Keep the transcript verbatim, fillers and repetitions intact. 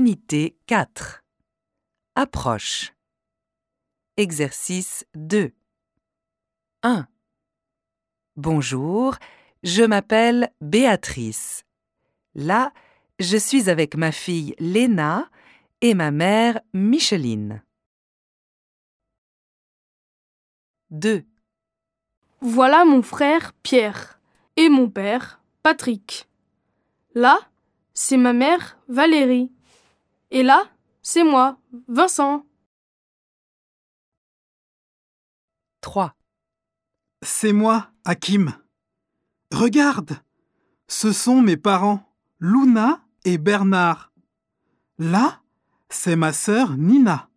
Unité quatre. Approche. Exercice deux. un. Bonjour, je m'appelle Béatrice. Là, je suis avec ma fille Léna et ma mère Micheline. deux. Voilà mon frère Pierre et mon père Patrick. Là, c'est ma mère Valérie. Et là, c'est moi, Vincent. trois. C'est moi, Hakim. Regarde, ce sont mes parents, Luna et Bernard. Là, c'est ma sœur Nina.